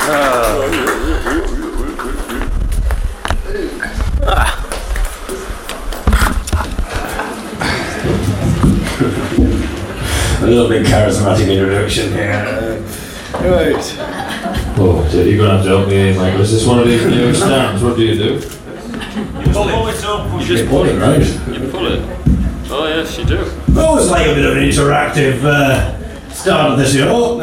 A little bit charismatic introduction here. Right. Oh, Ted, you're going to have to help me, Michael. Is this one of these new stands? What do? You pull it up. You just pull it, right? You pull it. Oh, yes, you do. Oh, it's like a bit of an interactive start of the show.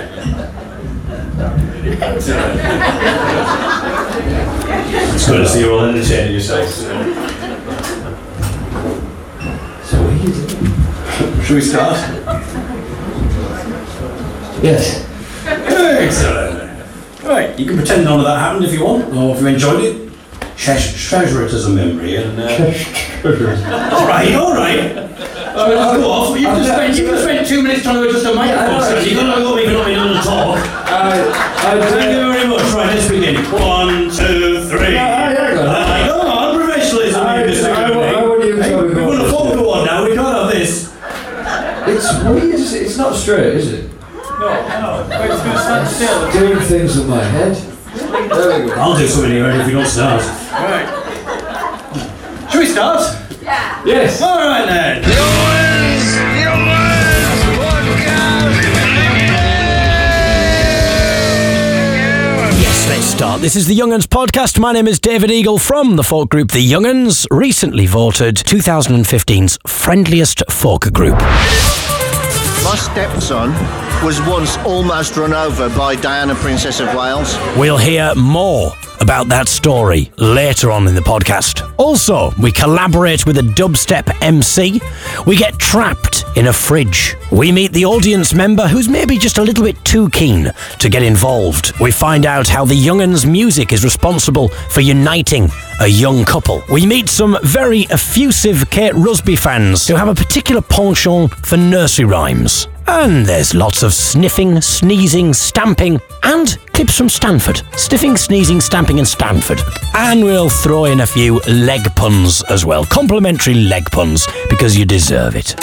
It's good to see you all entertaining yourselves. So what are you doing? Should we start? Yes. Excellent. Right, you can pretend none of that happened if you want, or if you enjoyed it. Treasure it as a memory and... Alright. I'll go off. You just spent 2 minutes trying to adjust a microphone, so you're going to go me for not being able to talk. Thank you very much. Right, let's begin. 1, 2, 3. Go on, professionalism. We're going to photo one now, we can't have this. It's weird. It's not straight, is it? No. Wait, it's going to stand still. Doing things with my head. There we go. I'll do something here if you don't start. Right. Should we start? Yeah. Yes. All right then. Yes, let's start. This is the Young'uns podcast. My name is David Eagle from the folk group The Young'uns, recently voted 2015's friendliest folk group. My stepson was once almost run over by Diana, Princess of Wales. We'll hear more about that story later on in the podcast. Also, we collaborate with a dubstep MC. We get trapped in a fridge. We meet the audience member who's maybe just a little bit too keen to get involved. We find out how the Young'uns music is responsible for uniting a young couple. We meet some very effusive Kate Rusby fans who have a particular penchant for nursery rhymes. And there's lots of sniffing, sneezing, stamping, and clips from Stanford. Sniffing, sneezing, stamping, and Stanford. And we'll throw in a few leg puns as well. Complimentary leg puns, because you deserve it.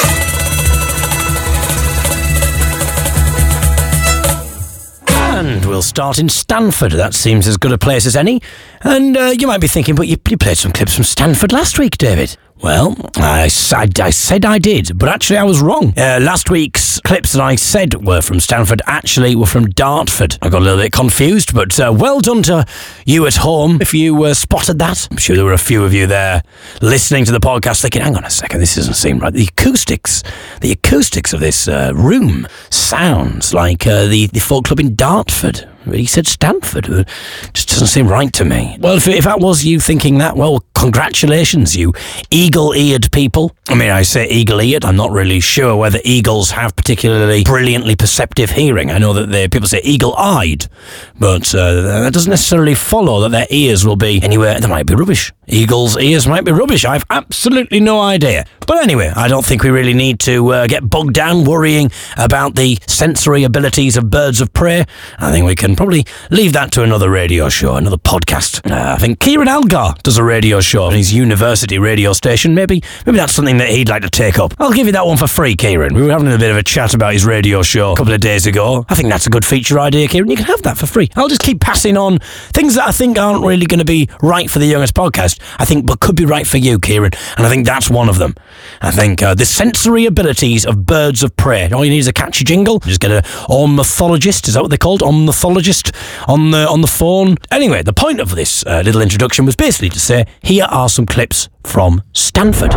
And we'll start in Stanford. That seems as good a place as any. And you might be thinking, but you played some clips from Stanford last week, David. Well, I said I did, but actually I was wrong. Last week's clips that I said were from Stanford actually were from Dartford. I got a little bit confused, but well done to you at home if you spotted that. I'm sure there were a few of you there listening to the podcast thinking, hang on a second, this doesn't seem right. The acoustics of this room sounds like the folk club in Dartford. He said Stanford. It just doesn't seem right to me. Well, if that was you thinking that, well, congratulations, you eagle-eared people. I mean, I say eagle-eared. I'm not really sure whether eagles have particularly brilliantly perceptive hearing. I know that people say eagle-eyed, but that doesn't necessarily follow that their ears will be anywhere. They might be rubbish. Eagles' ears might be rubbish. I've absolutely no idea. But anyway, I don't think we really need to get bogged down worrying about the sensory abilities of birds of prey. I think we can probably leave that to another radio show, another podcast. I think Kieran Algar does a radio show on his university radio station. Maybe that's something that he'd like to take up. I'll give you that one for free, Kieran. We were having a bit of a chat about his radio show a couple of days ago. I think that's a good feature idea, Kieran. You can have that for free. I'll just keep passing on things that I think aren't really going to be right for the Young'uns podcast, I think, but could be right for you, Kieran. And I think that's one of them. I think the sensory abilities of birds of prey. All you need is a catchy jingle. Just get an ornithologist. Is that what they're called? Ornithologist on the phone. Anyway, the point of this little introduction was basically to say, here are some clips from Stanford.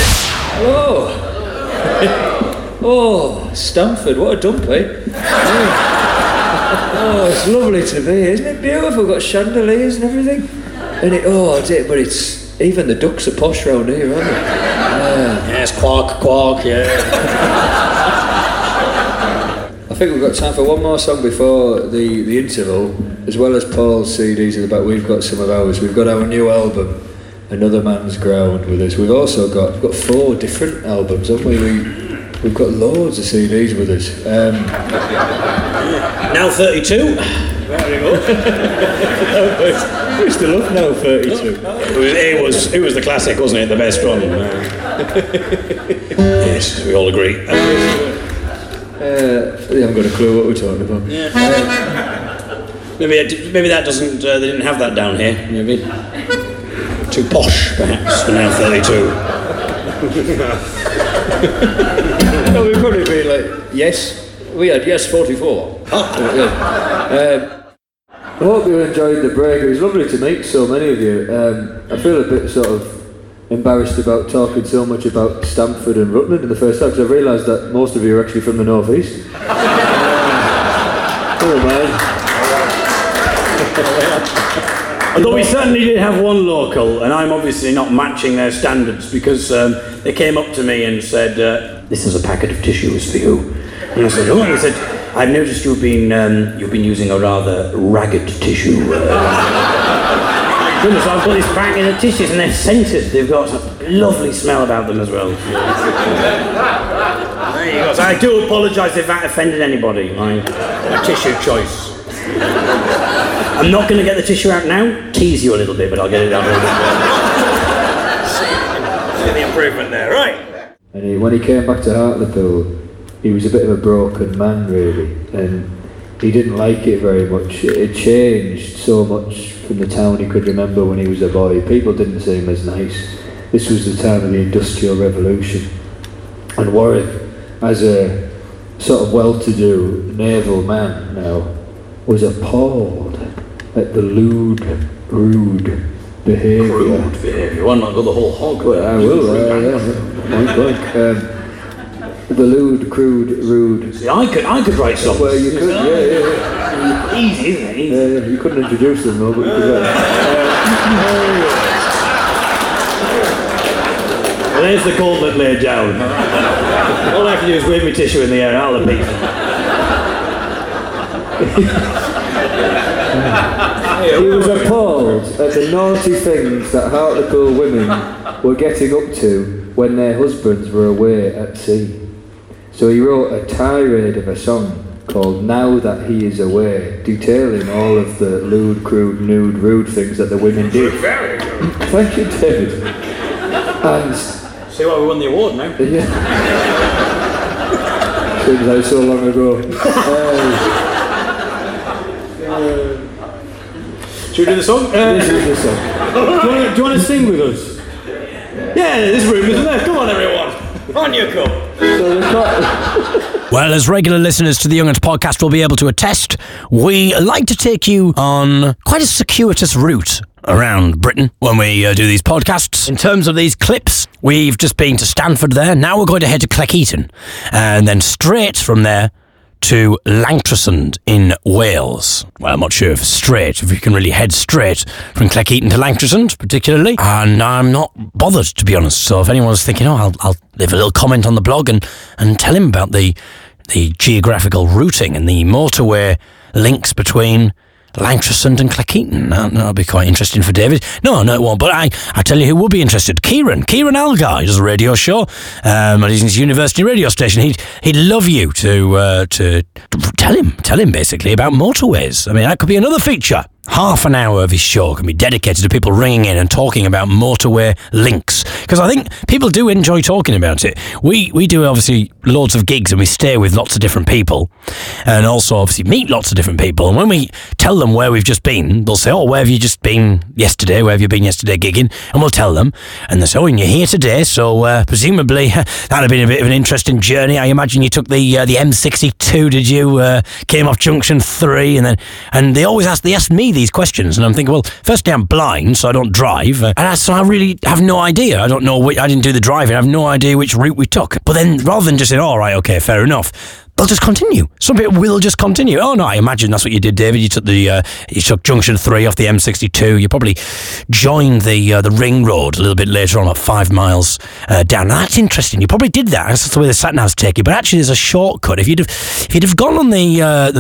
Oh, Stanford, what a dump, eh? Oh, it's lovely to be here. Isn't it beautiful? We've got chandeliers and everything. And but it's... Even the ducks are posh round here, aren't they? Yes, quack, yeah. I think we've got time for one more song before the interval. As well as Paul's CDs in the back, we've got some of ours. We've got our new album, Another Man's Ground, with us. We've also got 4 different albums, haven't we? We've got loads of CDs with us. Now 32. Very good. We still up now 32. It was the classic, wasn't it? The best one. Yes, we all agree. I haven't got a clue what we're talking about. Maybe that doesn't. They didn't have that down here. Maybe too posh, perhaps, for now 32. No, we'd probably be like, yes. We had yes 44. I hope you enjoyed the break. It was lovely to meet so many of you. I feel a bit sort of embarrassed about talking so much about Stamford and Rutland in the first half, because I've realised that most of you are actually from the North East. Oh man. Although we certainly did have one local, and I'm obviously not matching their standards, because they came up to me and said, "This is a packet of tissues for you." And I said, "Oh," and he said, "I've noticed you've been using a rather ragged tissue." Goodness, I've got this packet of tissues, and they're scented. They've got a lovely smell about them as well. There you go. So I do apologise if that offended anybody. My tissue choice. I'm not going to get the tissue out now. Tease you a little bit, but I'll get it out a little bit. See the improvement there, right? And when he came back to Hartlepool, he was a bit of a broken man, really, and he didn't like it very much. It changed so much from the town he could remember when he was a boy. People didn't see him as nice. This was the time of the Industrial Revolution, and Warwick, as a sort of well-to-do naval man now, was appalled at the lewd, rude behaviour. Rude behaviour. Why not go the whole hog? Well, I will, yeah. The lewd, crude, rude. See, I could write songs. Well, you could, yeah. Easy, isn't it? Easy. You couldn't introduce them though, but you could write. Well, there's the gauntlet laid down. All I have to do is wave my tissue in the air, I'll have beat. He was appalled at the naughty things that Hartlepool women were getting up to when their husbands were away at sea. So he wrote a tirade of a song called Now That He Is Away, detailing all of the lewd, crude, nude, rude things that the women did. Very good. Thank you, David. And see why we won the award now. yeah. Seems like so long ago. Should we do the song? This is the song. Do you want to sing with us? Yeah, this room isn't there. Come on, everyone. On you come. Well, as regular listeners to the Young 'Uns podcast will be able to attest, we like to take you on quite a circuitous route around Britain when we do these podcasts. In terms of these clips, we've just been to Stamford there. Now we're going to head to Cleckheaton, and then straight from there to Langtresund in Wales. Well, I'm not sure if you can really head straight from Cleckheaton to Langtresund, particularly. And I'm not bothered, to be honest. So if anyone's thinking, I'll leave a little comment on the blog and tell him about the geographical routing and the motorway links between Langtresund and Cleckheaton. That'll be quite interesting for David. No, it won't. But I tell you who would be interested. Kieran Algar. He does a radio show at his university radio station. He'd love you to tell him basically about motorways. I mean, that could be another feature. Half an hour of his show can be dedicated to people ringing in and talking about motorway links, because I think people do enjoy talking about it. We do obviously loads of gigs and we stay with lots of different people, and also obviously meet lots of different people, and when we tell them where we've just been, they'll say, where have you just been yesterday, where have you been yesterday gigging, and we'll tell them, and they'll say, and you're here today, so presumably that'd have been a bit of an interesting journey. I imagine you took the M62, did you? Came off Junction 3, and they ask me these questions, and I'm thinking, well, firstly, I'm blind, so I don't drive, so I really have no idea. I don't know. I didn't do the driving. I have no idea which route we took. But then, rather than just saying, all right, okay, fair enough, they'll just continue. Some people will just continue. Oh no, I imagine that's what you did, David. You took Junction 3 off the M62. You probably joined the ring road a little bit later on, about 5 miles down. Now, that's interesting. You probably did that. That's the way the sat navs take you. But actually, there's a shortcut. If you'd have gone on the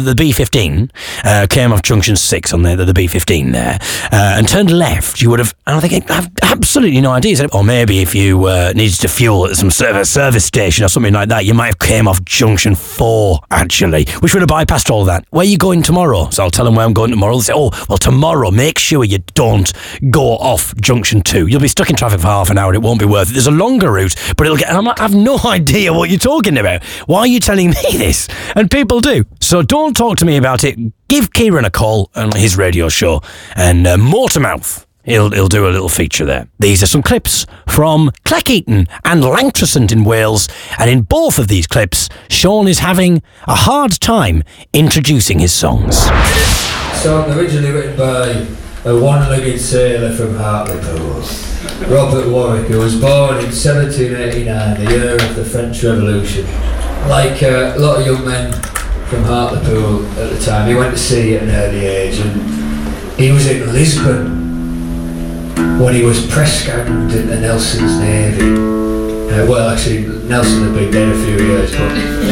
B15, came off Junction 6 on the B15 there, and turned left, you would have. And I think I have absolutely no idea. Or maybe if you needed to fuel at some service station or something like that, you might have came off Junction 4 4, actually. We should have bypassed all that. Where are you going tomorrow? So I'll tell them where I'm going tomorrow. They'll say, oh, well, tomorrow, make sure you don't go off Junction 2. You'll be stuck in traffic for half an hour and it won't be worth it. There's a longer route, but it'll get... And I have no idea what you're talking about. Why are you telling me this? And people do. So don't talk to me about it. Give Kieran a call on his radio show. And Motormouth, he'll do a little feature there. These are some clips from Cleckheaton and Langtresant in Wales. And in both of these clips, Sean is having a hard time introducing his songs. Song originally written by a one-legged sailor from Hartlepool, Robert Warwick, who was born in 1789, the year of the French Revolution. Like a lot of young men from Hartlepool at the time, he went to sea at an early age, and he was in Lisbon when he was press ganged into Nelson's Navy. Well, actually, Nelson had been dead a few years, but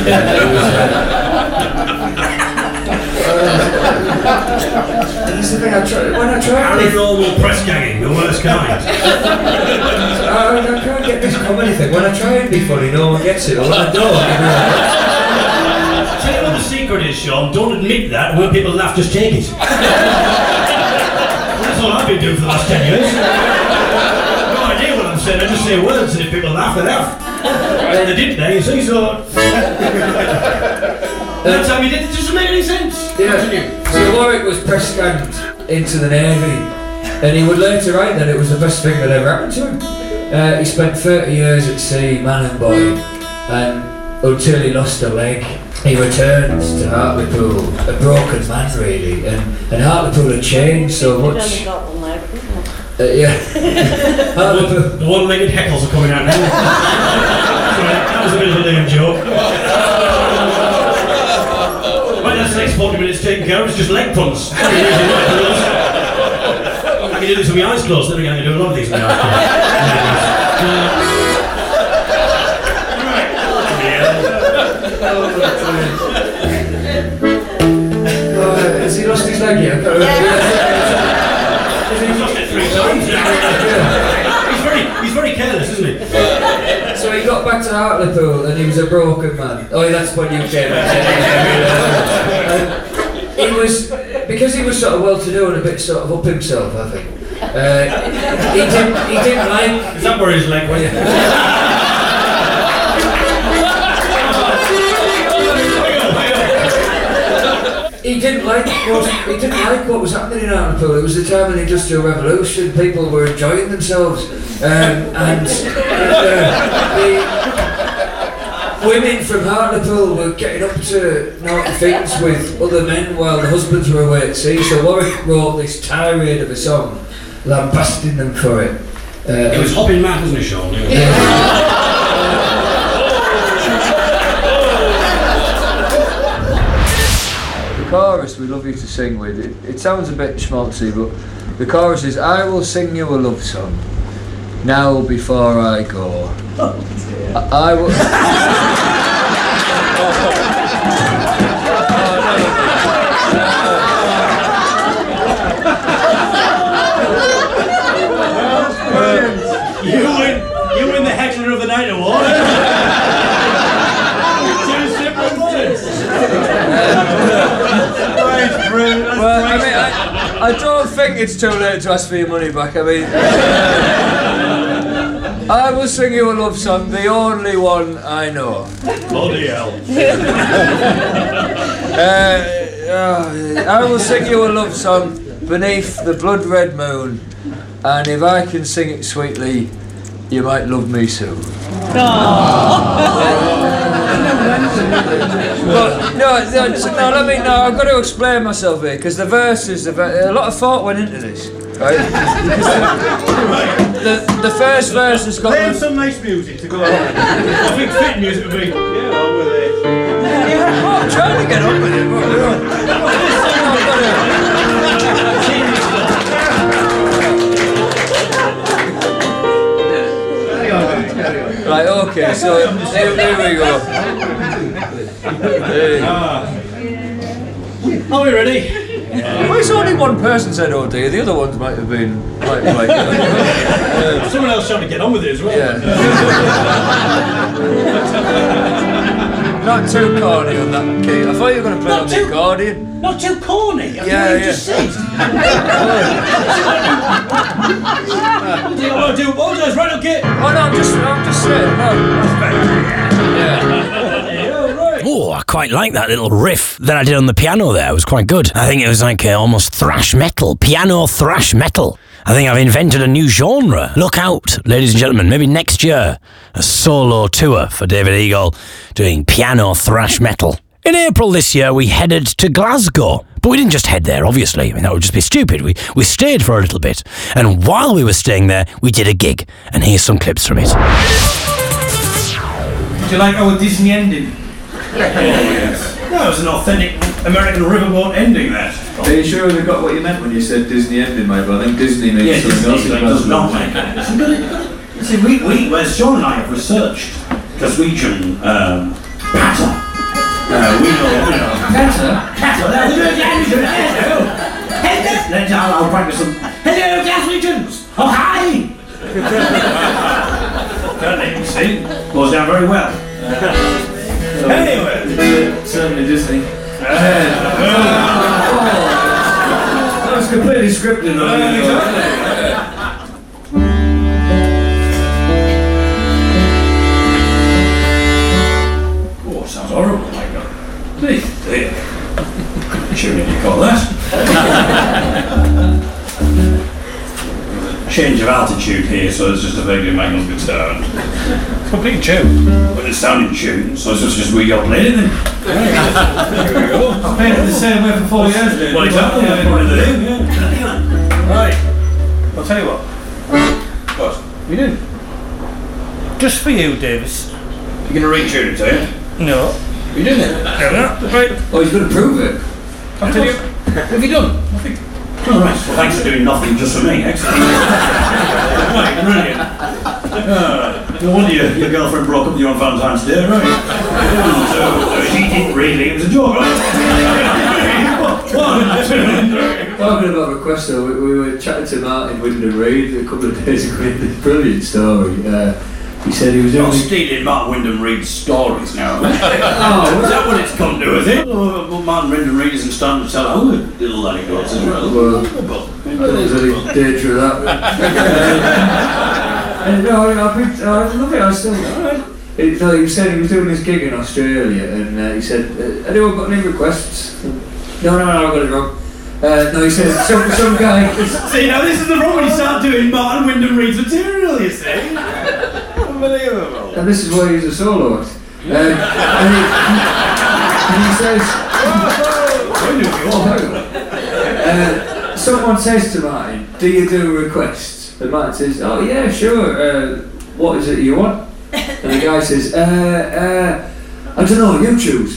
that's the thing. When I tried Paranormal press ganging, the worst kind. I can't get this comedy thing. When I try and be funny, no one gets it. Or when I don't, Tell you what the secret is, Sean. Don't admit that. When people laugh, just take it. That's all I've been doing for the last 10 years. No idea what I'm saying. I just say words, and if people laugh, they laugh. And they didn't, you see, so... That time you did it, doesn't make any sense. Yeah. So Warwick was press ganged into the Navy, and he would later write that it was the best thing that ever happened to him. He spent 30 years at sea, man and boy, and until he lost a leg, he returns to Hartlepool, a broken man really, and Hartlepool had changed so much. Yeah. The one-legged heckles are coming out now. Sorry, that was a bit of a lame joke. Right, that's the next 40 minutes taken care of, it's just leg puns. I can do this with my eyes closed, then again I can do a lot of these with my eyes closed. Has he lost his leg yet? He's lost it 3 times now. He's very careless, isn't he? So he got back to Hartlepool and he was a broken man. Oh, that's what you came he was, because he was sort of well-to-do and a bit sort of up himself, I think. He didn't like... Is that where his leg went? He didn't like what was happening in Hartlepool. It was the time of the Industrial Revolution. People were enjoying themselves, and the women from Hartlepool were getting up to naughty things with other men while the husbands were away at sea. So Warwick wrote this tirade of a song, lambasting them for it. It was hopping mad, wasn't it, Sean? The chorus we love you to sing with, it sounds a bit schmaltzy, but the chorus is, I will sing you a love song, now before I go. I will... You win the Heckler of the Night award. Two simple words. Well, I mean, I don't think it's too late to ask for your money back. I mean, I will sing you a love song, the only one I know. Bloody hell. I will sing you a love song beneath the blood-red moon, and if I can sing it sweetly, you might love me soon. But I've got to explain myself here, because the verses, a lot of thought went into this, right? the first verse has got... Play some nice music to go on. I think fit music would be, yeah, on with it. I'm trying to get on with it. Right, okay, so here we go. Are we ready? Well, it's only one person said oh dear, the other ones might have been like Someone else trying to get on with it as well. Yeah. Not too corny on that, Keith. I thought you were going to play on the accordion. Not too corny. Yeah. What you just said. I want to do apologise, right? Okay. Oh no, I'm just saying. No. Oh, I quite like that little riff that I did on the piano there. It was quite good. I think it was like almost thrash metal. Piano thrash metal. I think I've invented a new genre. Look out, ladies and gentlemen. Maybe next year, a solo tour for David Eagle doing piano thrash metal. In April this year, we headed to Glasgow. But we didn't just head there, obviously. I mean, that would just be stupid. We stayed for a little bit. And while we were staying there, we did a gig. And here's some clips from it. Do you like our Disney ending? Yes. That was an authentic American riverboat ending, that. Are you sure they got what you meant when you said Disney ending, mate? But I think Disney means something else. Disney does not make it. See, well, Sean and I have researched Glaswegian patter. We know. Patter? I'll practice some. Hello, Glaswegians! Oh, hi! Can't even see. Goes down very well. Anyway. Certainly Disney. That was completely scripted, though. Oh, sounds horrible, my God. Dear. Tune in, you call that? Change of altitude here, so it's just a vaguely mangled guitar. Complete tune. But it's sounding tune, so it's just we got played it then. Here we go. I've played it the same way for 4 years, dude. Well, exactly. Yeah. Right. I'll tell you what. What? You do. Just for you, Davis. You're going to retune it, are you? No. You doing it? No. Right. Oh, he's going to prove it. I'll tell you. What have you done? Nothing. All right. Well, thanks for doing nothing just for me. Excellent. Right, brilliant. No wonder your girlfriend broke up with you on Valentine's Day, right? So she didn't really. It was a joke, right? Talking about requests, though, we were chatting to Martin Wyndham Reid a couple of days ago. This brilliant story. He said he was Not only stealing Martin Wyndham Reid's stories now. Oh, Is that what it's come to, is it? Well, Martin Wyndham Reid isn't starting to tell our little anecdotes as well. Well, there's any danger of that. No, I love it. I still. He said he was doing this gig in Australia, and he said, "Anyone got any requests?" No, I got it wrong. No, he said some guy. See, now this is the problem when you start doing Martin Wyndham Reid's material, you see. Unbelievable. And this is why he's a soloist. And he says, someone says to Martin, "Do you do requests?" And Martin says, "Oh yeah, sure. What is it you want?" And the guy says, I don't know, you choose.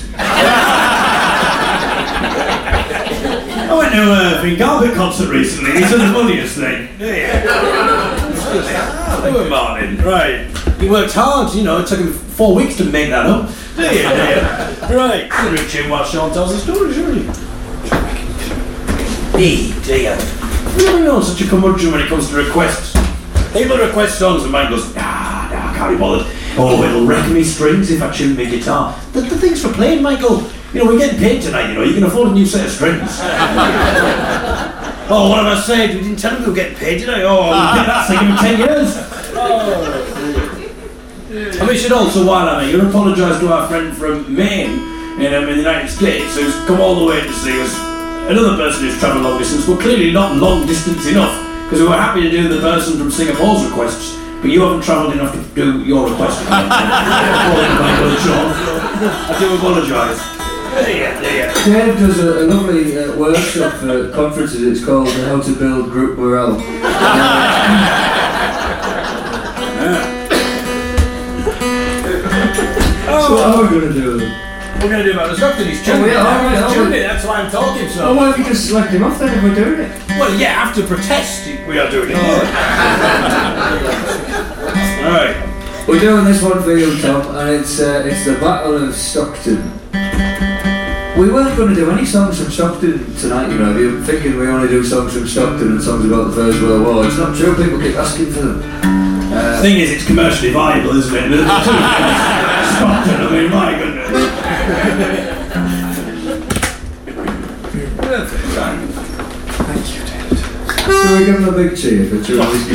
I went to a Finn Garbett concert recently. He's the funniest thing. Poor Martin. Right. He worked hard, you know, it took him 4 weeks to make that up. Right. You'll reach in while Sean tells the story, surely. Dear. You never know such a curmudgeon when it comes to requests. People request songs and man goes, nah, I can't be bothered. Oh, it'll wreck me strings if I tune my guitar. The thing's for playing, Michael. You know, we're getting paid tonight, you know, you can afford a new set of strings. Oh, what have I said? We didn't tell him we were getting paid, did I? Oh, we'll get that thing in 10 years. And we should also, while I'm here, apologise to our friend from Maine in the United States who's come all the way to see us. Another person who's travelled long distance, but clearly not long distance enough, because we were happy to do the person from Singapore's requests, but you haven't travelled enough to do your request. I do apologise. Dave does a lovely workshop for conferences. It's called How to Build Group Morale. So what are we going to do? We're going to do about the structure. He's tuning it. That's why I'm talking. So. Oh, why don't you just select him off then if we're doing it? Well, yeah, after protest, we are doing it. All right. We're doing this one for you, Tom, and it's the Battle of Stockton. We weren't going to do any songs from Stockton tonight, you know. If you're thinking we only do songs from Stockton and songs about the First World War, it's not true. People keep asking for them. The thing is, it's commercially viable, isn't it? Stockton, I mean, my goodness. Shall we give him a big cheer for 2 weeks?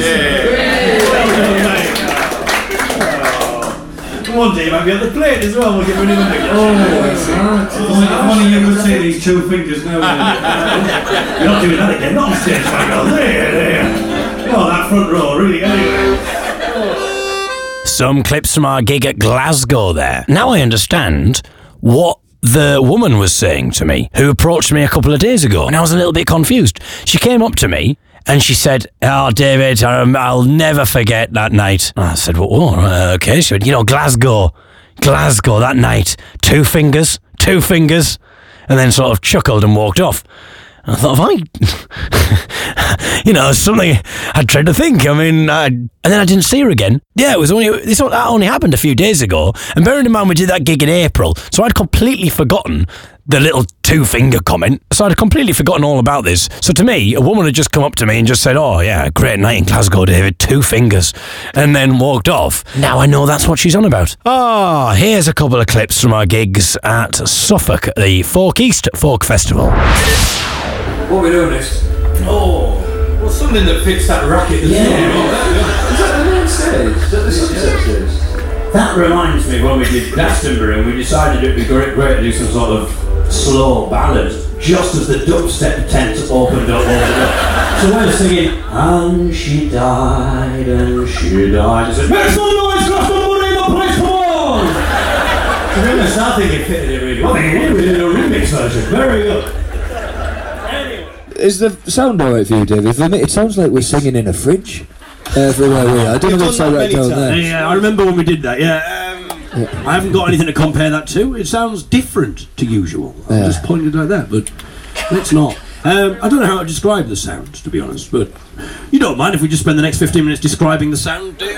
Come on, Dave, I'll be on the plate as well. We'll give him a big cheer. Oh, Only you could say these 2 fingers now. You're not doing that again. Not on stage, Michael. There. Oh, that front row, really, anyway. Some clips from our gig at Glasgow there. Now I understand what the woman was saying to me, who approached me a couple of days ago, and I was a little bit confused. She came up to me and she said, "Oh, David, I'll never forget that night." I said, "Well, okay." She said, Glasgow, that night, 2 fingers, and then sort of chuckled and walked off. I thought, something I tried to think. I mean, and then I didn't see her again. Yeah, that only happened a few days ago. And bearing in mind, we did that gig in April, so I'd completely forgotten the little 2-finger comment. So I'd completely forgotten all about this. So to me, a woman had just come up to me and just said, "Oh yeah, great night in Glasgow, David, 2 fingers," and then walked off. Now I know that's what she's on about. Here's a couple of clips from our gigs at Suffolk at the Folk East Folk Festival. What are we doing next? Well, something that fits that racket. Is that the main stage? Is that the sunset stage? That reminds me when we did Glastonbury and we decided it'd be great to do some sort of slow ballad just as the dubstep tent opened up. So we were singing, "And she died, and she died." I said, "Make some noise, Glastonbury, the place, come on!" To be honest, I think it fitted it really well. We did a remix version, very good. Is the sound alright for you, David? For me, it sounds like we're singing in a fridge. For where we are. I don't know what's right down there. Yeah, I remember when we did that. I haven't got anything to compare that to. It sounds different to usual. I just pointed like that, but let's not. I don't know how to describe the sound, to be honest, but you don't mind if we just spend the next 15 minutes describing the sound, do you?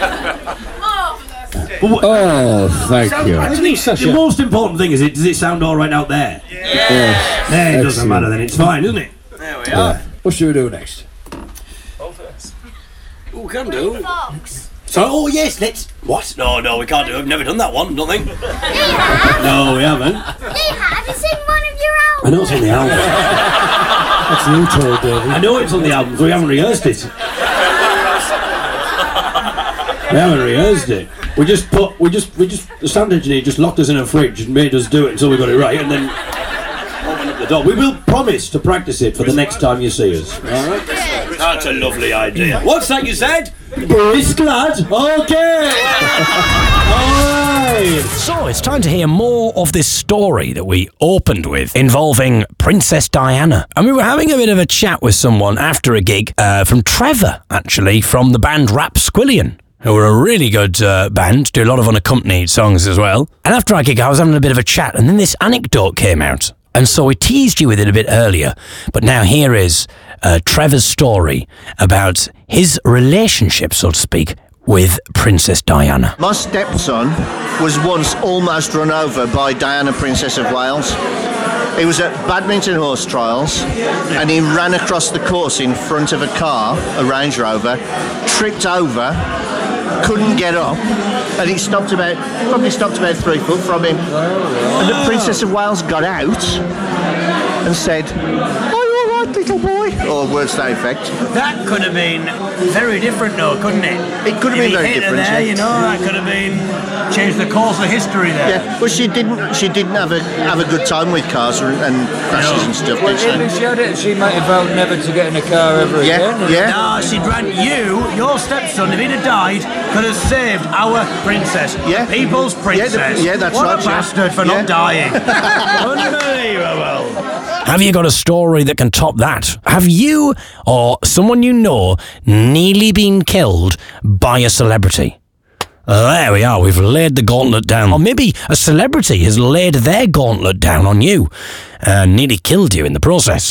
Thank you. The most important thing is, does it sound all right out there? Yes. It doesn't matter then, it's fine, isn't it? There we are. What should we do next? We can do. So, yes, let's... What? No, we can't do it. We've never done that one, don't think. No, we haven't. Have you seen one of your albums? I know it's on the album. That's new toy, David. I know it's on the album, but we haven't rehearsed it. The sound engineer just locked us in a fridge and made us do it until we got it right, and then opened up the door. We will promise to practice it for the next time you see us. Alright? That's a lovely idea. What's that you said? Brisk lad? Okay! Alright! So it's time to hear more of this story that we opened with, involving Princess Diana. And we were having a bit of a chat with someone after a gig, from Trevor, actually, from the band Rapsquillion, who were a really good band, do a lot of unaccompanied songs as well. And after our gig, I was having a bit of a chat, and then this anecdote came out. And so we teased you with it a bit earlier, but now here is Trevor's story about his relationship, so to speak, with Princess Diana. My stepson was once almost run over by Diana, Princess of Wales. He was at badminton horse trials and he ran across the course in front of a car, a Range Rover, tripped over, couldn't get up, and it probably stopped about 3 foot from him. And the Princess of Wales got out and said, "Are you all right, little boy?" Or words to that effect. That could have been very different, though, couldn't it? It could have been very different. There, you know, that could have been changed the course of history there. Yeah, well, she didn't have a good time with cars and crashes and stuff, did she? She might have vowed never to get in a car ever again. Yeah. No, she'd ran your stepson, if he'd have died, could have saved our princess. Yeah. People's princess. Yeah, that's what right. What a bastard for not dying. Unbelievable. Have you got a story that can top that? Have you or someone you know nearly been killed by a celebrity? There we are, we've laid the gauntlet down. Or maybe a celebrity has laid their gauntlet down on you and nearly killed you in the process.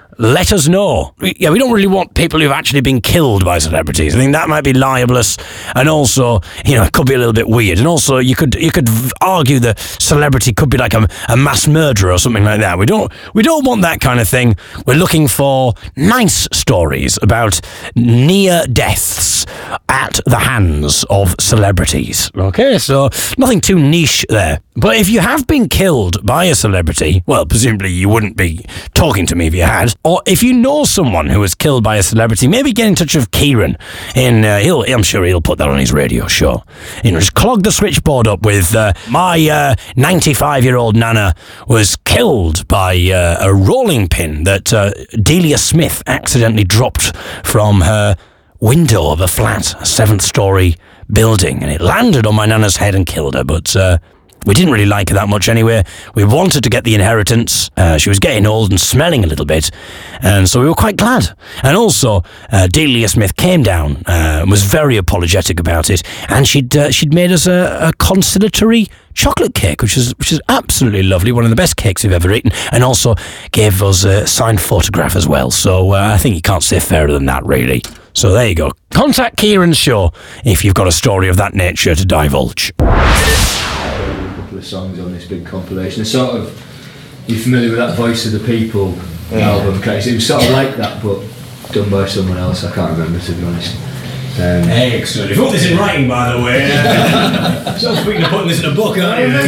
let us know. We don't really want people who've actually been killed by celebrities. I think that might be libelous, and also, it could be a little bit weird. And also, you could argue the celebrity could be like a mass murderer or something like that. We don't want that kind of thing. We're looking for nice stories about near deaths at the hands of celebrities. Okay, so nothing too niche there. But if you have been killed by a celebrity, well, presumably you wouldn't be talking to me if you had. Or if you know someone who was killed by a celebrity, maybe get in touch with Kieran. I'm sure he'll put that on his radio show. Just clog the switchboard up with my 95-year-old nana was killed by a rolling pin that Delia Smith accidentally dropped from her window of a flat, a 7th-storey building, and it landed on my nana's head and killed her, but we didn't really like her that much anyway. We wanted to get the inheritance. She was getting old and smelling a little bit, and so we were quite glad. And also, Delia Smith came down and was very apologetic about it, and she'd made us a consolatory chocolate cake, which is absolutely lovely, one of the best cakes we've ever eaten, and also gave us a signed photograph as well. So I think you can't say fairer than that, really. So there you go. Contact Kieran's show if you've got a story of that nature to divulge. Of songs on this big compilation. It's sort of, you're familiar with that Voice of the People album case. It was sort of like that, but done by someone else. I can't remember, to be honest. Excellent. You've got this in writing, by the way. So speaking of putting this in a book, aren't you?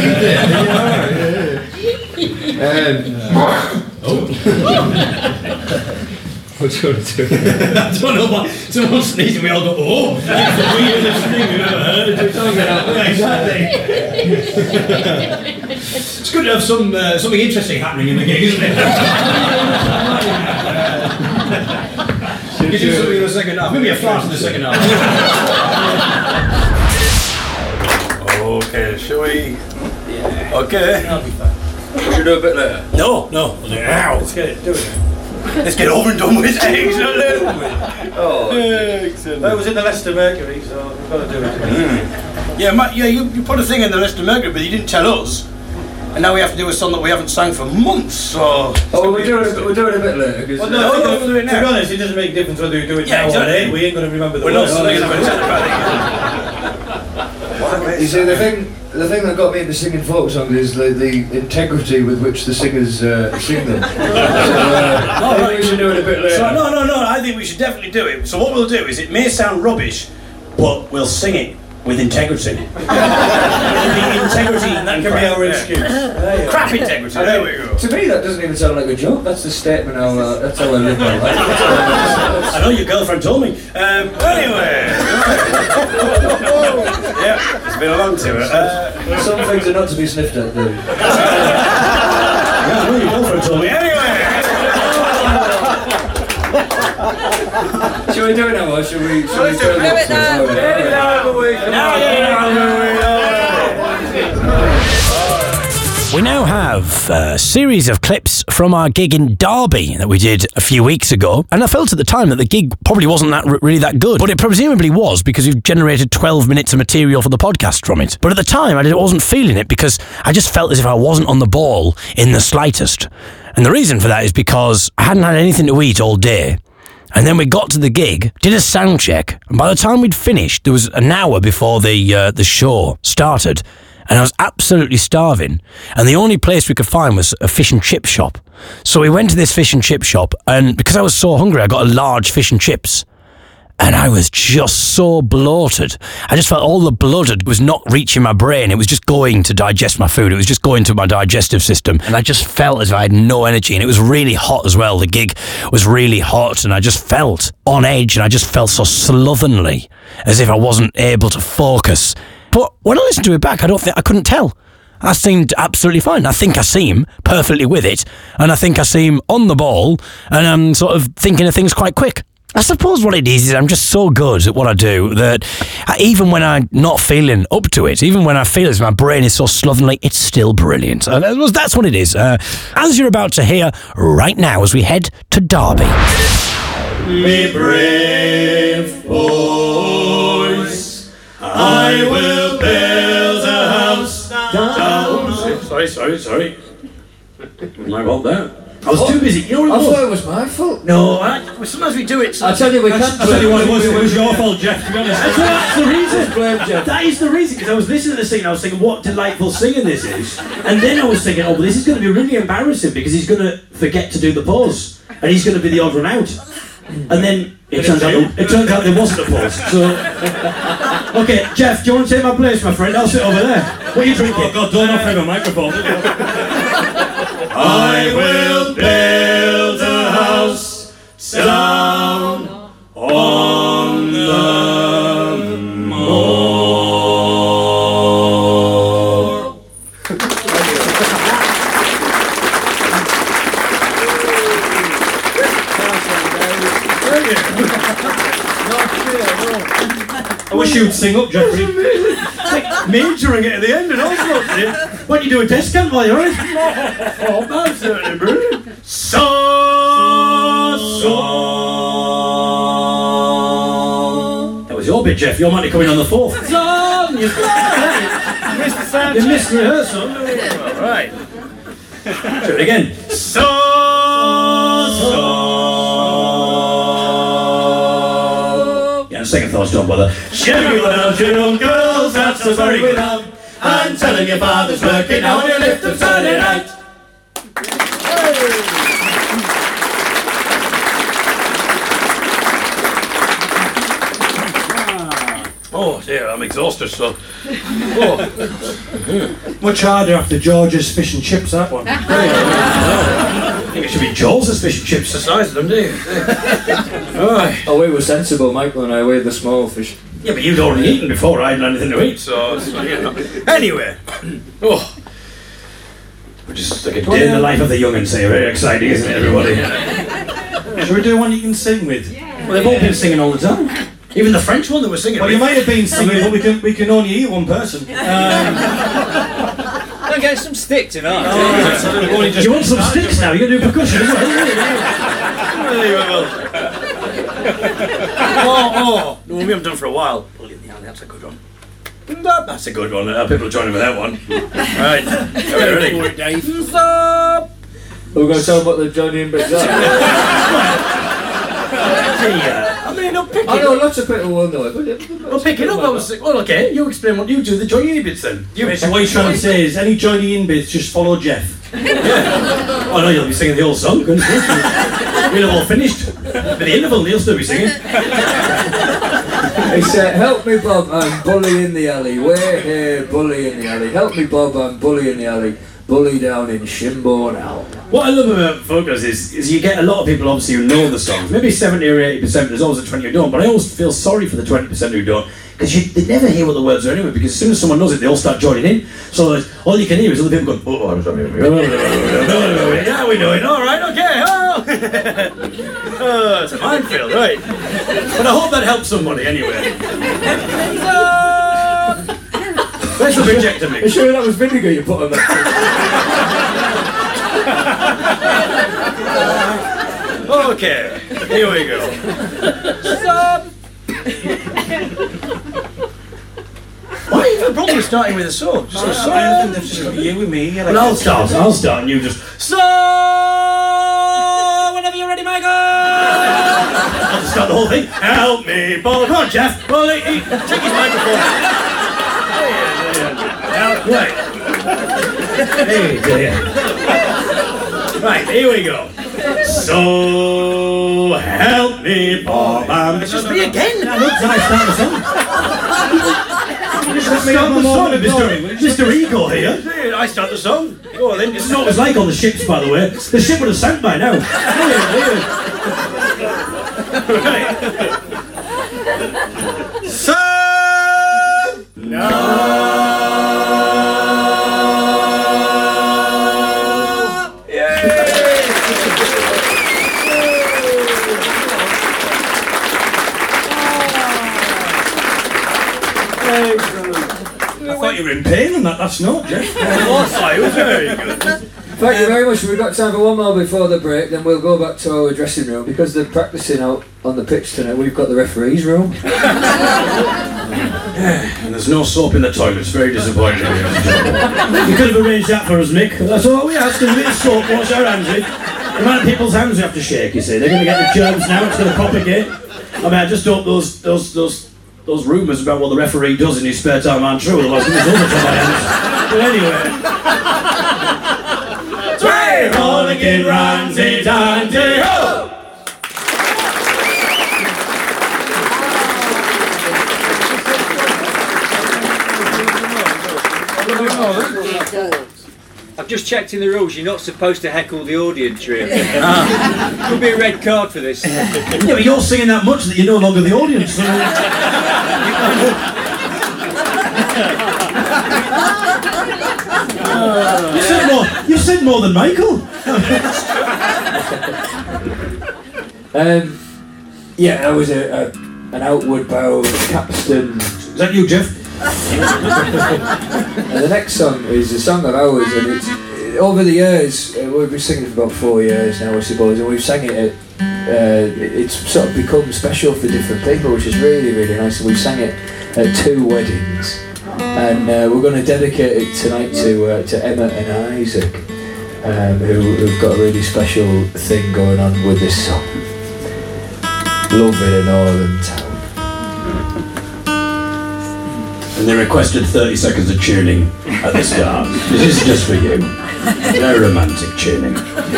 What's going to do? I don't know why. Someone sneezing, we all go, oh! It's the weirdest thing we've ever heard. Exactly. It's good to have something interesting happening in the gig, isn't it? You do something in the second half. Maybe a flash in the second half. Okay, shall we? Yeah. Okay. That'll be fine. Should we do a bit later? No. Now. Let's get it. Do it. Let's get over and done with. Excellent. Oh, excellent. Well, it was in the Leicester Mercury, so we've got to do it. Yeah, you put a thing in the Leicester Mercury, but you didn't tell us. And now we have to do a song that we haven't sang for months, so... we're doing a bit later. Well, no, we'll do it now. To be honest, it doesn't make a difference whether we do it now or later. We ain't going to remember the words. We're not singing about it. You see, the thing that got me into singing folk songs is the integrity with which the singers sing them. So, we should do it a bit later. So, no, I think we should definitely do it. So what we'll do is, it may sound rubbish, but we'll sing it with integrity. Integrity, that can be our excuse. Crap integrity, there we go. To me, that doesn't even sound like a joke. That's the statement. That's how I live my life. I know your girlfriend told me. Anyway. Yeah, it's been a long tour. Some things are not to be sniffed at, though. Yeah, I know your girlfriend told me. Anyway. Shall we do it now, or shall we? Do it now. We now have a series of clips from our gig in Derby that we did a few weeks ago, and I felt at the time that the gig probably wasn't really that good, but it presumably was because we've generated 12 minutes of material for the podcast from it. But at the time I wasn't feeling it because I just felt as if I wasn't on the ball in the slightest. And the reason for that is because I hadn't had anything to eat all day. And then we got to the gig, did a sound check, and by the time we'd finished, there was an hour before the show started, and I was absolutely starving, and the only place we could find was a fish and chip shop. So we went to this fish and chip shop, and because I was so hungry, I got a large fish and chips. And I was just so bloated. I just felt all the blood was not reaching my brain. It was just going to digest my food. It was just going to my digestive system. And I just felt as if I had no energy. And it was really hot as well. The gig was really hot. And I just felt on edge. And I just felt so slovenly, as if I wasn't able to focus. But when I listened to it back, I couldn't tell. I seemed absolutely fine. I think I seem perfectly with it. And I think I seem on the ball. And I'm sort of thinking of things quite quick. I suppose what it is I'm just so good at what I do that even when I'm not feeling up to it, even when I feel as my brain is so slovenly, it's still brilliant. That's what it is. As you're about to hear right now as we head to Derby. Me brave boys, I will build a house down. Sorry. My fault there. I was too busy. You know what I it thought was? it was my fault. No, sometimes we do it. I tell you, we can't. I'll tell you what it was your fault, Jeff, to be honest. That's the reason. Blame Jeff. That is the reason, because I was listening to the singing, I was thinking, what delightful singing this is. And then I was thinking, oh, well, this is going to be really embarrassing, because he's going to forget to do the pause. And he's going to be the odd one out. And then it turns out there wasn't a pause. So, okay, Jeff, do you want to take my place, my friend? I'll sit over there. What are you drinking? Oh, God, don't offer him a microphone. I will build a house down on the moor. I wish you'd sing up, Jeffrey. Majoring it at the end and all sorts. Why don't you do a test camp while you're on it? Oh, that's certainly brilliant. So. That was your bit, Jeff. You're might be coming on the fourth. Song. You missed the sound. You missed rehearsal. All right. Do it again. So. Yeah, second thoughts, don't bother. Shall you down to your girls? That's a very good one. And telling your father's working now on your lift of Sunday night. Oh dear, I'm exhausted, so. Oh. Much harder after George's fish and chips, that one. I think it should be Joel's fish and chips the size of them, do you? Alright. Oh, we were sensible, Michael and I. We had the small fish. Yeah, but you'd already eaten before I had anything to eat, so you know. Anyway. Oh. We're just like a day in the life of the young'uns here. Very exciting, isn't it, everybody? Shall we do one you can sing with? Well, they've all been singing all the time. Even the French one that was singing. Well, you might have been singing, but we can only hear one person. I'll get some sticks in ours. Do you want some sticks now? You're going to do percussion as well. Oh, no, we haven't done for a while. That's a good one. That's a good one. People are joining with that one. Right. Okay, ready? We're going to tell them what the Johnny and bits are. I mean, I'll pick it I know up. lots of people will know it, but I'll pick it up. I was like, well, okay, you explain what you do, the Johnny bits then. So what he's trying to say is, any Johnny in bits, just follow Jeff. Yeah. Oh no, you'll be singing the whole song, goodness me. We'll have all finished. At the interval, he'll still be singing. He said, help me Bob, I'm bully in the alley. We're here, bully in the alley. Help me Bob, I'm bully in the alley. Bully down in Shimborne Owl. What I love about Focus is you get a lot of people obviously who know the songs. Maybe 70 or 80%, there's always a 20 who don't, but I always feel sorry for the 20% who don't, because they never hear what the words are anyway, because as soon as someone knows it, they all start joining in. So all you can hear is other people going, oh, yeah, we know it, alright, okay, oh. Oh, it's a minefield, right. But I hope that helps somebody anyway. Where's the projector mix? Are you sure that was vinegar you put on that? Okay, here we go. Stop! Why are you having a problem starting with a song? Just a song. Just you with me. Well, I'll start and you just... So, whenever you're ready, Michael! I'll just start the whole thing. Help me, Bob. Come on, Jeff. Well, take his microphone. Right. Hey, dear. Right, here we go. So help me, Bob. It's just me again. No, look, I start the song. Start the song, Mr. Ego here. I start the song. Go on then. This is what it was like on the ships, by the way. The ship would have sank by now. Right. So no. I thought you were in pain on that last note, Jeff. It was very good. Thank you very much. We've got time for one more before the break, then we'll go back to our dressing room. Because they're practising out on the pitch tonight, we've got the referee's room. And there's no soap in the toilet, it's very disappointing. You could have arranged that for us, Mick. That's all we asked, a bit of soap, wash our hands with. The amount of people's hands we have to shake, you see. They're going to get the germs now, it's going to propagate. I mean, I just hope those rumours about what the referee does in his spare time aren't true, otherwise there's all the time. But anyway. Three Mulligan Ramsey Dandy Ho! I've just checked in the rules, you're not supposed to heckle the audience, really. Could be a red card for this. Yeah, but you're singing that much that you're no longer the audience. So you said more than Michael. Yeah, I was an outward bound capstan. Is that you, Jeff? And the next song is a song of ours, and it's over the years we've been singing it for about 4 years now, I suppose, and we've sang it it's sort of become special for different people, which is really, really nice. And we sang it at 2 weddings, and we're going to dedicate it tonight to Emma and Isaac, who've got a really special thing going on with this song. Love in a northern town. And they requested 30 seconds of tuning at the start. This is just for you. Very romantic tuning.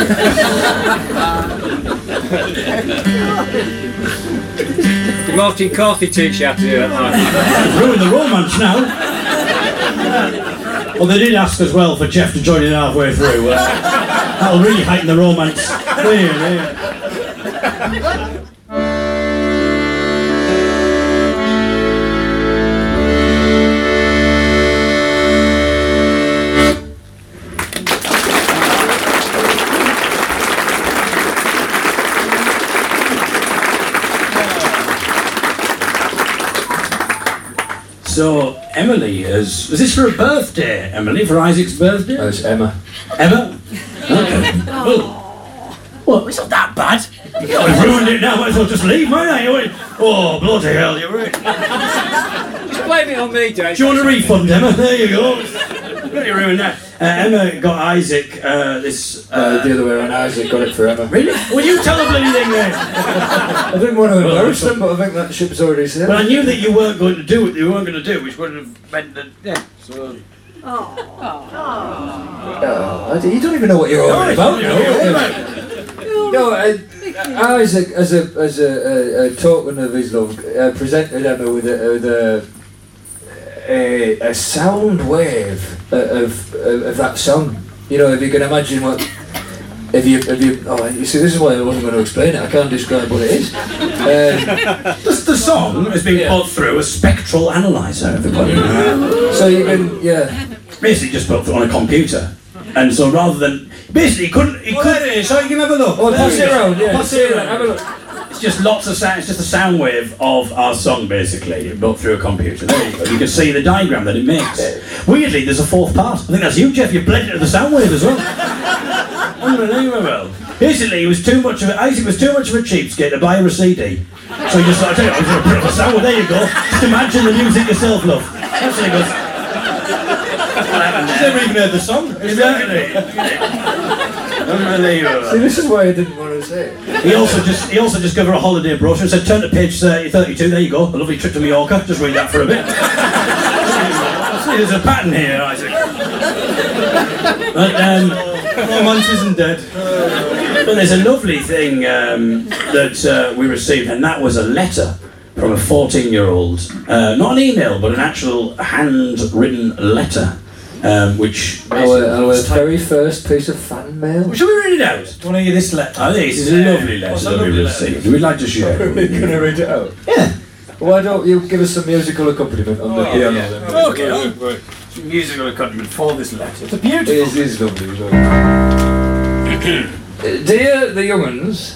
Did Martin Carthy teach you how to do that? Ruin the romance now. Well, they did ask as well for Jeff to join in halfway through. That'll really heighten the romance. There. So, Emily was this for a birthday, Emily, for Isaac's birthday? No, it's Emma. Emma? Okay. Well, it's not that bad. You've ruined it now, might as well just leave, might I? Oh, bloody hell, you're right. Just blame it on me, Dave. Do you want a refund, Emma? There you go. Really ruined that. Emma got Isaac this... the other way around, Isaac got it for Emma. Really? Well, you tell the bloody thing then. I didn't want to embarrass them, but I think that ship's already sailed. But I knew that you weren't going to do what you weren't going to do, which would have meant that... Yeah, so... You don't even know what you're on about, you know. No, Isaac, as a token of his love, presented Emma with a sound wave of that song. You know, if you can imagine what. If you you see, this is why I wasn't going to explain it. I can't describe what it is. The song has been put through a spectral analyzer, everybody. So you can, basically just put it on a computer, and so rather than basically he couldn't. There it is, so you can have a look. Oh, pass it around, pass it around. Have a look. It's just lots of sound. It's just a sound wave of our song, basically, built through a computer. There you go. You can see the diagram that it makes. Weirdly, there's a fourth part. I think that's you, Jeff. You blended it with the sound wave as well. Unbelievable. Basically, Isaac was too much of a cheapskate to buy her a CD. So he just thought, I tell you, I was going to put it on the sound wave. There you go. Just imagine the music yourself, love. That's what he goes. He's never even heard the song. Exactly. Unbelievable. See, this is why I didn't want to say it. He also just gave her a holiday brochure and said, turn to page 32, there you go, a lovely trip to Mallorca, just read that for a bit. See, there's a pattern here, Isaac. But, romance isn't dead. But there's a lovely thing that we received, and that was a letter from a 14-year-old, not an email, but an actual handwritten letter. Which our very first piece of fan mail. Shall we read it out? Do you want to hear this letter? I think this is a lovely letter that we received. We'd like to share it. We're going to read it out? Yeah. Why don't you give us some musical accompaniment on the piano then? Okay, some musical accompaniment for this letter. It's a beautiful. It is lovely. Dear the young'uns.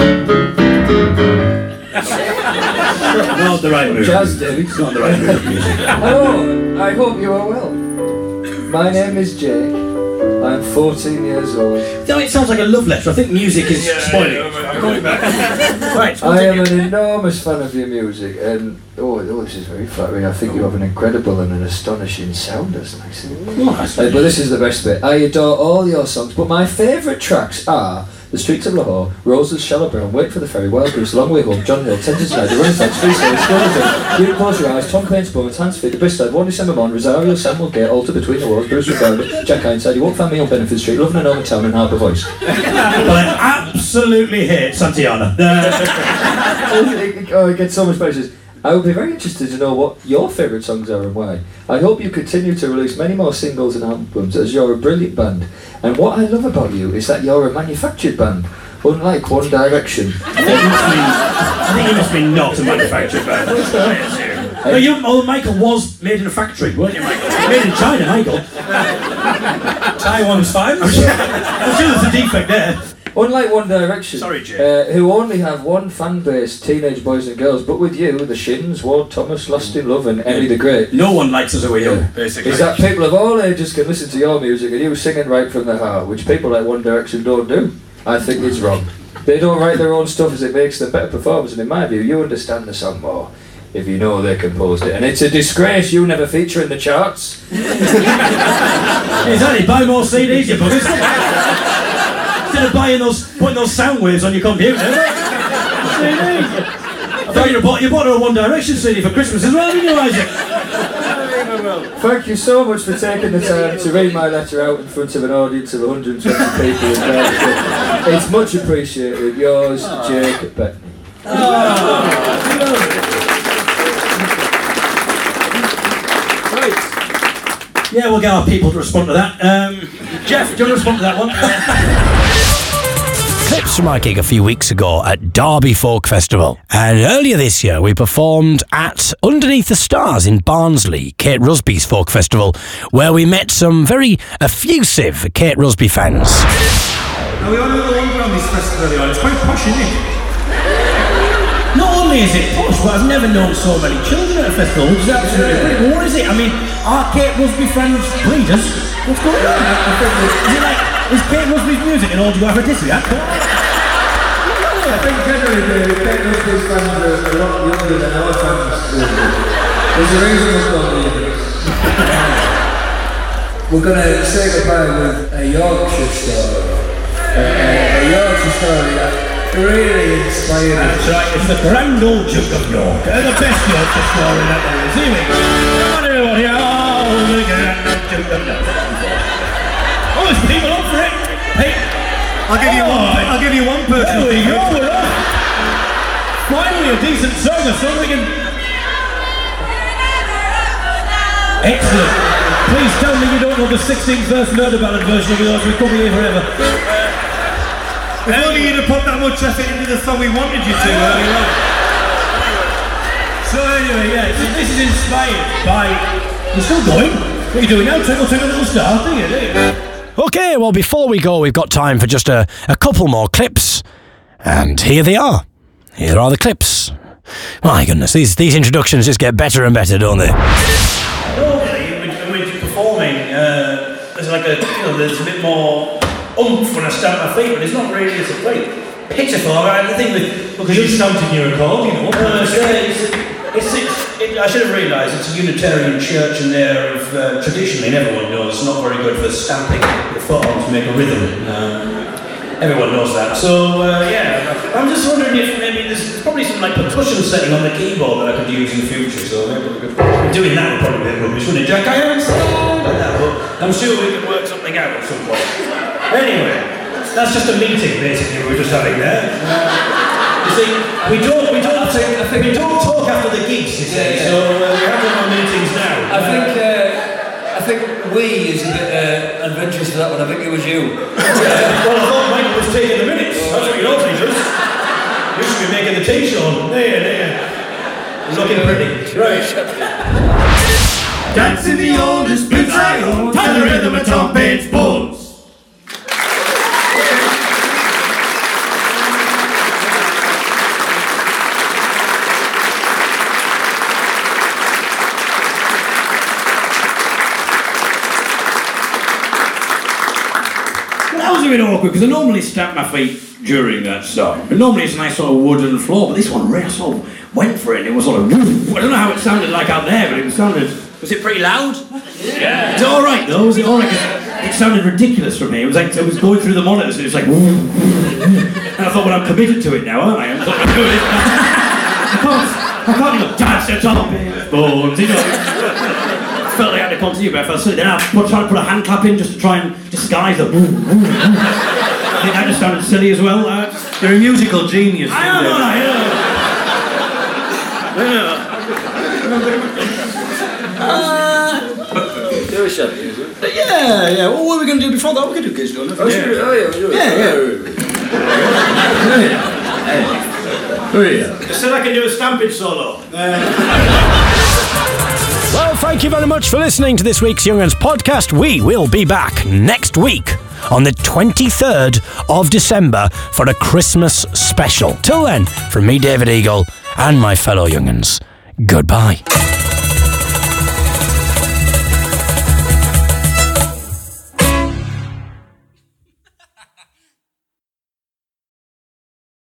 Not the right mood. Jazz David. It's not the right mood of music. Hello, I hope you are well. My name is Jake. I'm 14 years old. No, it sounds like a love letter. I think music is spoiling it. I'm coming back. Right, I am an enormous fan of your music, and this is very flattering. I think you have an incredible and an astonishing sound, as I say. But this is the best bit. I adore all your songs, but my favourite tracks are The streets of Lahore, Roses, Shallow Brown, Wait for the Ferry, Wild Goose, Long Way Home, John Hill, Tenson's Night, The Renaissance, Freestyle, Stonewall, You Close Your Eyes, Tom Crane's Bones, Hands Feet, The Bristol, 1 December Morn, Rosario, Samuel Gate, Alter Between the Walls, Bruce McDowell, Jack Ironside, You Won't Find Me on Benefit Street, Loving an Old Town and Harbour Voice. Well, I absolutely hate Santiana. Oh, it gets so much praise. I would be very interested to know what your favourite songs are and why. I hope you continue to release many more singles and albums as you're a brilliant band. And what I love about you is that you're a manufactured band, unlike One Direction. I think you must be not a manufactured band. No, Michael was made in a factory, weren't you, Michael? Made in China, Michael. Taiwan's fine. I'm sure there's a defect there. Unlike One Direction, sorry, Jay. Who only have one fan base, teenage boys and girls, but with you, the Shins, Ward Thomas, Lost in Love and Emmy the Great. No one likes us away young, basically. Is that people of all ages can listen to your music and you singing right from the heart, which people like One Direction don't do. I think it's wrong. They don't write their own stuff as it makes them better performers, and in my view, you understand the song more if you know they composed it. And it's a disgrace you never feature in the charts. Exactly, buy more CDs, you buggers. Instead of putting those sound waves on your computer. I thought you bought a One Direction CD for Christmas as well, didn't you, Isaac? Thank you so much for taking the time to read my letter out in front of an audience of 120 people in Berkshire. It's much appreciated. Yours, Jake Bettany. Yeah, we'll get our people to respond to that. Jeff, do you want to respond to that one? Clips from our gig a few weeks ago at Derby Folk Festival. And earlier this year we performed at Underneath the Stars in Barnsley, Kate Rusby's folk festival, where we met some very effusive Kate Rusby fans. Now we all know the one on this festival earlier on. It's quite posh, isn't it? Not only is it posh, but I've never known so many children at a festival, which is absolutely brilliant. What is it? I mean, are Kate Rusby fans breeders? What's going on? Is Kate Rusby's music an autobiographic? I think generally Kate Rusby's fans are a lot younger than our fans. There's a reason we're called the We're going to say goodbye with a Yorkshire story. A Yorkshire story that really inspired us. That's right, it's the Grand Old Duke of York. The best Yorkshire story that there is. Here we go. The Grand Old Duke of York. Oh, there's people up for it. Hey, I'll give you one personal thing. We're off. Finally, a decent song, something. Excellent. Please tell me you don't know the 16th verse murder ballad version of yours. We could be here forever. If only you'd have put that much effort into the song we wanted you to earlier on. So anyway, yeah, so this is inspired by... You're still going? What are you doing now? Twinkle, twinkle, little star, do you? Okay, well, before we go, we've got time for just a couple more clips. And here they are. Here are the clips. My goodness, these introductions just get better and better, don't they? Normally, when we're performing, there's like there's a bit more oomph when I stamp my feet, but it's not really, it's a quite pitiful. I think because you're stamping your accordion, I should have realised it's a Unitarian church and they're traditionally, and everyone knows, not very good for stamping the foot on to make a rhythm. Everyone knows that. So, I'm just wondering if maybe there's probably some like percussion setting on the keyboard that I could use in the future. So maybe we could, doing that would probably be a rubbish, wouldn't it, Jack? I understand like that, but I'm sure we can work something out at some point. Anyway, that's just a meeting basically we were just having there. You see, we don't talk after the gigs, you see, so we're having our meetings now. I think we is a bit adventurous for that one. I think it was you. Well, I thought Michael was taking the minutes. That's what you know, teachers. You should be making the tea show. There. Looking pretty. Right. Dancing the oldest boots I own, to the rhythm of Tom Pate's Bulls. That was a bit awkward because I normally stamp my feet during that song. And normally it's a nice sort of wooden floor, but this one really sort of went for it. And it was sort of, I don't know how it sounded like out there, but it sounded... Was it pretty loud? Yeah. Was it all right though? Was it all right? It sounded ridiculous for me. It was like I was going through the monitors and it was like, and I thought, well, I'm committed to it now, aren't I? I thought, I'm doing it. I can't even dance at all. Bones, you know. I felt like I had to continue, but I felt silly. Then I tried to put a hand clap in just to try and disguise the. I think that just sounded silly as well. You're a musical genius. I am, aren't I? Yeah. Well, what are we going to do before that? We can do Kids Done. Yeah. I said I can do a stamping solo. Well, thank you very much for listening to this week's Young 'Uns podcast. We will be back next week on the 23rd of December for a Christmas special. Till then, from me, David Eagle, and my fellow Young 'Uns, goodbye.